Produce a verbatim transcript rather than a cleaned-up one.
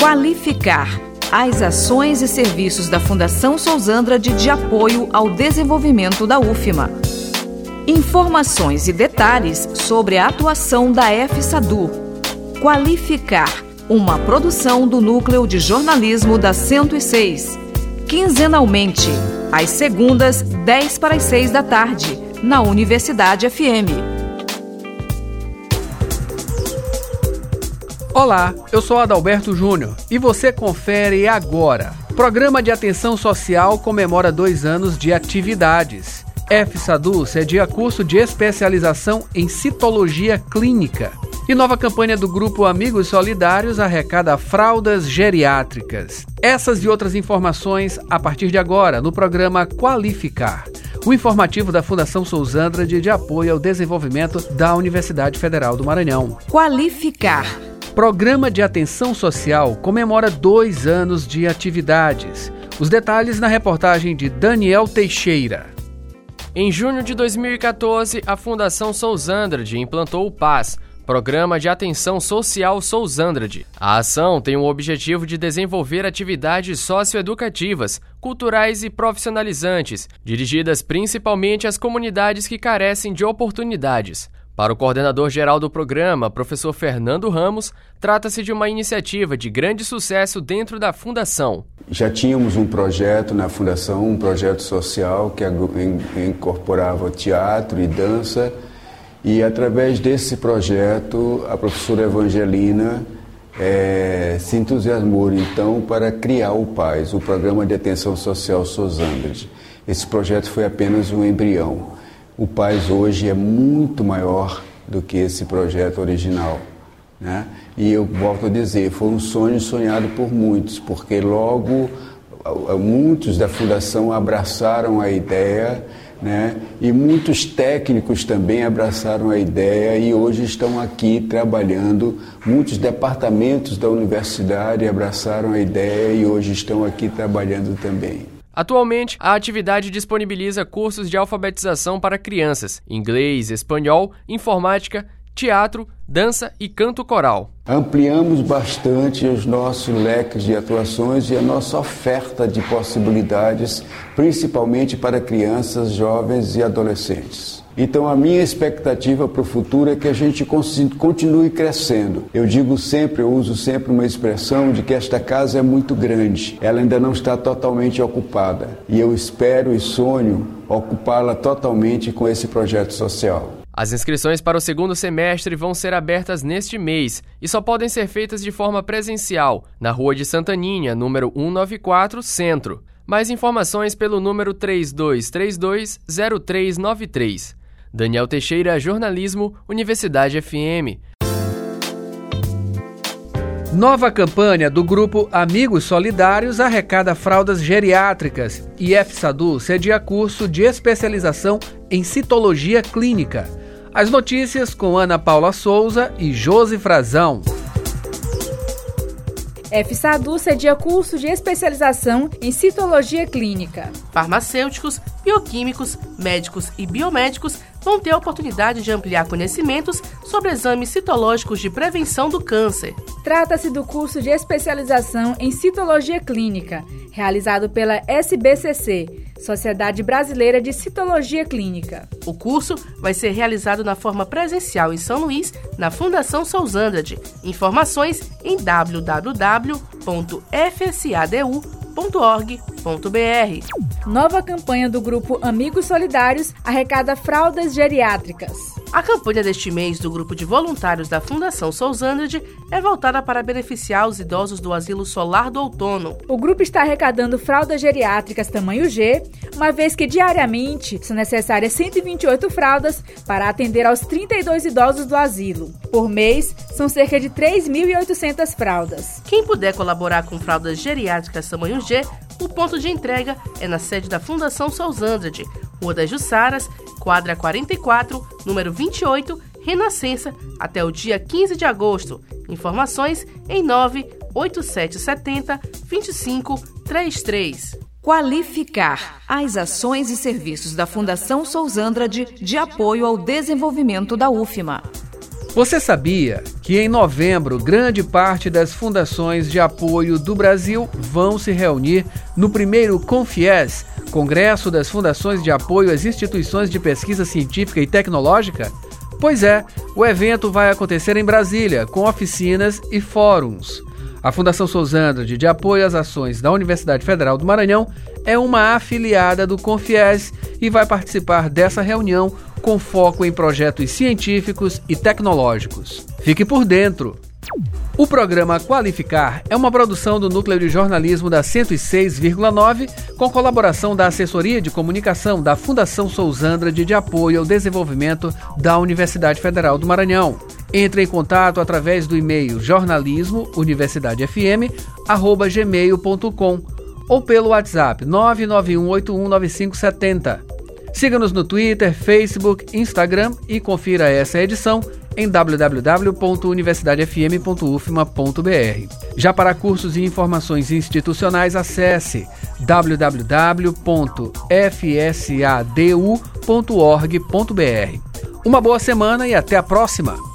Qualificar as ações e serviços da Fundação Sousandrade de apoio ao desenvolvimento da U F M A. Informações e detalhes sobre a atuação da FSADU. Qualificar, uma produção do Núcleo de Jornalismo da cento e seis. Quinzenalmente, às segundas, dez para as seis da tarde, na Universidade F M. Olá, eu sou Adalberto Júnior e você confere agora. Programa de Atenção Social comemora dois anos de atividades. FSADU cedia curso de especialização em citologia clínica. E nova campanha do Grupo Amigos Solidários arrecada fraldas geriátricas. Essas e outras informações a partir de agora no programa Qualificar, o informativo da Fundação Sousandrade de apoio ao desenvolvimento da Universidade Federal do Maranhão. Qualificar. Programa de Atenção Social comemora dois anos de atividades. Os detalhes na reportagem de Daniel Teixeira. Em junho de dois mil e quatorze, a Fundação Sousandrade implantou o P A S, Programa de Atenção Social Sousandrade. A ação tem o objetivo de desenvolver atividades socioeducativas, culturais e profissionalizantes, dirigidas principalmente às comunidades que carecem de oportunidades. Para o coordenador-geral do programa, professor Fernando Ramos, trata-se de uma iniciativa de grande sucesso dentro da Fundação. Já tínhamos um projeto na Fundação, um projeto social que incorporava teatro e dança, e através desse projeto a professora Evangelina é, se entusiasmou então para criar o P A S, o Programa de Atenção Social Sousandrade. Esse projeto foi apenas um embrião. O P A S hoje é muito maior do que esse projeto original, né? E eu volto a dizer, foi um sonho sonhado por muitos, porque logo muitos da Fundação abraçaram a ideia, né? E muitos técnicos também abraçaram a ideia e hoje estão aqui trabalhando. Muitos departamentos da universidade abraçaram a ideia e hoje estão aqui trabalhando também. Atualmente, a atividade disponibiliza cursos de alfabetização para crianças, inglês, espanhol, informática, teatro, dança e canto coral. Ampliamos bastante os nossos leques de atuações e a nossa oferta de possibilidades, principalmente para crianças, jovens e adolescentes. Então a minha expectativa para o futuro é que a gente continue crescendo. Eu digo sempre, eu uso sempre uma expressão de que esta casa é muito grande, ela ainda não está totalmente ocupada e eu espero e sonho ocupá-la totalmente com esse projeto social. As inscrições para o segundo semestre vão ser abertas neste mês e só podem ser feitas de forma presencial, na Rua de Santaninha, número cento e noventa e quatro, Centro. Mais informações pelo número três dois três dois, zero três nove três. Daniel Teixeira, Jornalismo, Universidade F M. Nova campanha do Grupo Amigos Solidários arrecada fraldas geriátricas e FSADU cedia curso de especialização em citologia clínica. As notícias com Ana Paula Souza e Josi Frazão. FSADU cedia curso de especialização em citologia clínica. Farmacêuticos, bioquímicos, médicos e biomédicos vão ter a oportunidade de ampliar conhecimentos sobre exames citológicos de prevenção do câncer. Trata-se do curso de especialização em citologia clínica, realizado pela S B C C, Sociedade Brasileira de Citologia Clínica. O curso vai ser realizado na forma presencial em São Luís, na Fundação Sousandrade. Informações em w w w ponto f s a d u ponto org ponto b r. Nova campanha do Grupo Amigos Solidários arrecada fraldas geriátricas. A campanha deste mês do Grupo de Voluntários da Fundação Sousandrade é voltada para beneficiar os idosos do Asilo Solar do Outono. O grupo está arrecadando fraldas geriátricas tamanho G, uma vez que diariamente são necessárias cento e vinte e oito fraldas para atender aos trinta e dois idosos do asilo. Por mês, são cerca de três mil e oitocentas fraldas. Quem puder colaborar com fraldas geriátricas tamanho G, o ponto de entrega é na sede da Fundação Sousandrade, Rua das Jussaras, quadra quarenta e quatro, número vinte e oito, Renascença, até o dia quinze de agosto. Informações em nove oito sete sete zero, dois cinco três três. Qualificar as ações e serviços da Fundação Sousandrade de apoio ao desenvolvimento da U F M A. Você sabia que em novembro grande parte das fundações de apoio do Brasil vão se reunir no primeiro CONFIES, Congresso das Fundações de Apoio às Instituições de Pesquisa Científica e Tecnológica? Pois é, o evento vai acontecer em Brasília, com oficinas e fóruns. A Fundação Souza Andrade de Apoio às Ações da Universidade Federal do Maranhão é uma afiliada do CONFIES e vai participar dessa reunião com foco em projetos científicos e tecnológicos. Fique por dentro! O programa Qualificar é uma produção do Núcleo de Jornalismo da cento e seis vírgula nove, com colaboração da Assessoria de Comunicação da Fundação Souza Andrade de Apoio ao Desenvolvimento da Universidade Federal do Maranhão. Entre em contato através do e-mail jornalismo universidade f m arroba gmail ponto com ou pelo WhatsApp nove nove um oito um nove cinco sete zero. Siga-nos no Twitter, Facebook, Instagram e confira essa edição em w w w ponto universidade f m ponto u f m a ponto b r. Já para cursos e informações institucionais, acesse w w w ponto f s a d u ponto org ponto b r. Uma boa semana e até a próxima!